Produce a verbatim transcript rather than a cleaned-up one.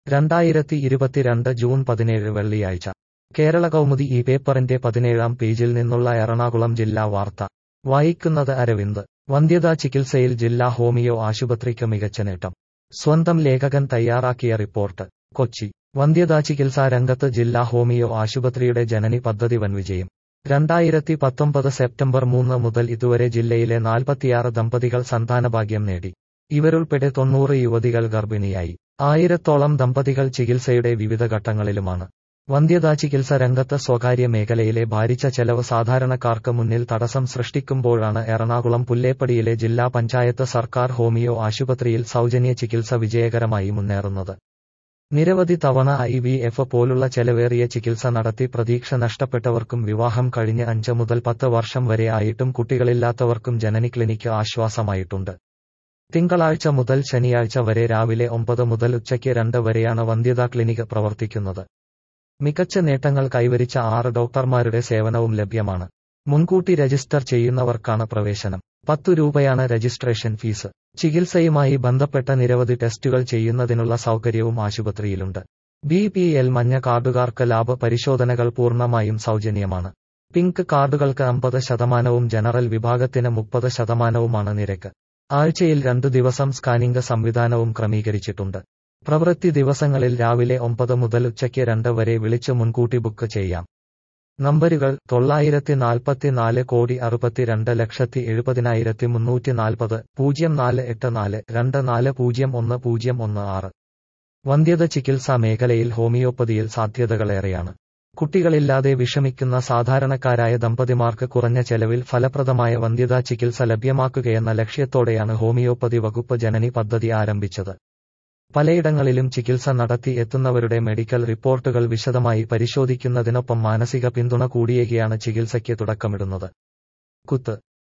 രണ്ടായിരത്തി ഇരുപത്തിരണ്ട് ജൂൺ പതിനേഴ് വെള്ളിയാഴ്ച കേരള കൗമുദി ഈ പേപ്പറിന്റെ പതിനേഴാം പേജിൽ നിന്നുള്ള എറണാകുളം ജില്ലാ വാർത്ത വായിക്കുന്നത് അരവിന്ദ്. വന്ധ്യതാ ചികിത്സയിൽ ജില്ലാ ഹോമിയോ ആശുപത്രിക്ക് മികച്ച നേട്ടം. സ്വന്തം ലേഖകൻ തയ്യാറാക്കിയ റിപ്പോർട്ട്. കൊച്ചി. വന്ധ്യതാ ചികിത്സാ രംഗത്ത് ജില്ലാ ഹോമിയോ ആശുപത്രിയുടെ ജനനി പദ്ധതി വൻ വിജയം. രണ്ടായിരത്തി പത്തൊമ്പത് സെപ്റ്റംബർ മൂന്ന് മുതൽ ഇതുവരെ ജില്ലയിലെ നാൽപ്പത്തിയാറ് ദമ്പതികൾ സന്താനഭാഗ്യം നേടി. ഇവരുൾപ്പെടെ തൊണ്ണൂറ് യുവതികൾ ഗർഭിണിയായി. ആയിരത്തോളം ദമ്പതികൾ ചികിത്സയുടെ വിവിധ ഘട്ടങ്ങളിലുമാണ്. വന്ധ്യതാ ചികിത്സ രംഗത്ത് സ്വകാര്യ മേഖലയിലെ ഭാരിച്ച ചെലവ് സാധാരണക്കാർക്ക് മുന്നിൽ തടസ്സം സൃഷ്ടിക്കുമ്പോഴാണ് എറണാകുളം പുല്ലേപ്പടിയിലെ ജില്ലാ പഞ്ചായത്ത് സർക്കാർ ഹോമിയോ ആശുപത്രിയിൽ സൗജന്യ ചികിത്സ വിജയകരമായി മുന്നേറുന്നത്. നിരവധി തവണ ഐ വി എഫ് പോലുള്ള ചെലവേറിയ ചികിത്സ നടത്തി പ്രതീക്ഷ നഷ്ടപ്പെട്ടവർക്കും വിവാഹം കഴിഞ്ഞ് അഞ്ച് മുതൽ പത്ത് വർഷം വരെ ആയിട്ടും കുട്ടികളില്ലാത്തവർക്കും ജനനി ക്ലിനിക്ക് ആശ്വാസമായിട്ടുണ്ട്. തിങ്കളാഴ്ച മുതൽ ശനിയാഴ്ച വരെ രാവിലെ ഒമ്പത് മുതൽ ഉച്ചയ്ക്ക് രണ്ട് വരെയാണ് വന്ധ്യതാ ക്ലിനിക്ക് പ്രവർത്തിക്കുന്നത്. മികച്ച നേട്ടങ്ങൾ കൈവരിച്ച ആറ് ഡോക്ടർമാരുടെ സേവനവും ലഭ്യമാണ്. മുൻകൂട്ടി രജിസ്റ്റർ ചെയ്യുന്നവർക്കാണ് പ്രവേശനം. പത്തു രൂപയാണ് രജിസ്ട്രേഷൻ ഫീസ്. ചികിത്സയുമായി ബന്ധപ്പെട്ട നിരവധി ടെസ്റ്റുകൾ ചെയ്യുന്നതിനുള്ള സൗകര്യവും ആശുപത്രിയിലുണ്ട്. ബി പി എൽ മഞ്ഞ കാർഡുകാർക്ക് ലാബ് പരിശോധനകൾ പൂർണ്ണമായും സൗജന്യമാണ്. പിങ്ക് കാർഡുകൾക്ക് അമ്പത് ശതമാനവും ജനറൽ വിഭാഗത്തിന് മുപ്പത് ശതമാനവുമാണ് നിരക്ക്. ആഴ്ചയിൽ രണ്ടു ദിവസം സ്കാനിംഗ് സംവിധാനവും ക്രമീകരിച്ചിട്ടുണ്ട്. പ്രവൃത്തി ദിവസങ്ങളിൽ രാവിലെ ഒമ്പത് മുതൽ ഉച്ചയ്ക്ക് രണ്ട് വരെ വിളിച്ച് മുൻകൂട്ടി ബുക്ക് ചെയ്യാം. നമ്പരുകൾ തൊള്ളായിരത്തി നാൽപ്പത്തിനാല് കോടി അറുപത്തിരണ്ട് ലക്ഷത്തി എഴുപതിനായിരത്തി മുന്നൂറ്റി നാൽപ്പത് പൂജ്യം നാല് എട്ട് നാല് രണ്ട് നാല് പൂജ്യം ഒന്ന് പൂജ്യം ഒന്ന് ആറ്. വന്ധ്യത ചികിത്സാ മേഖലയിൽ ഹോമിയോപ്പതിയിൽ സാധ്യതകളേറെയാണ്. കുട്ടികളില്ലാതെ വിഷമിക്കുന്ന സാധാരണക്കാരായ ദമ്പതിമാർക്ക് കുറഞ്ഞ ചെലവിൽ ഫലപ്രദമായ വന്ധ്യതാ ചികിത്സ ലഭ്യമാക്കുകയെന്ന ലക്ഷ്യത്തോടെയാണ് ഹോമിയോപ്പതി വകുപ്പ് ജനനി പദ്ധതി ആരംഭിച്ചത്. പലയിടങ്ങളിലും ചികിത്സ നടത്തി എത്തുന്നവരുടെ മെഡിക്കൽ റിപ്പോർട്ടുകൾ വിശദമായി പരിശോധിക്കുന്നതിനൊപ്പം മാനസിക പിന്തുണ കൂടിയേകിയാണ് ചികിത്സയ്ക്ക് തുടക്കമിടുന്നത്. കുത്ത്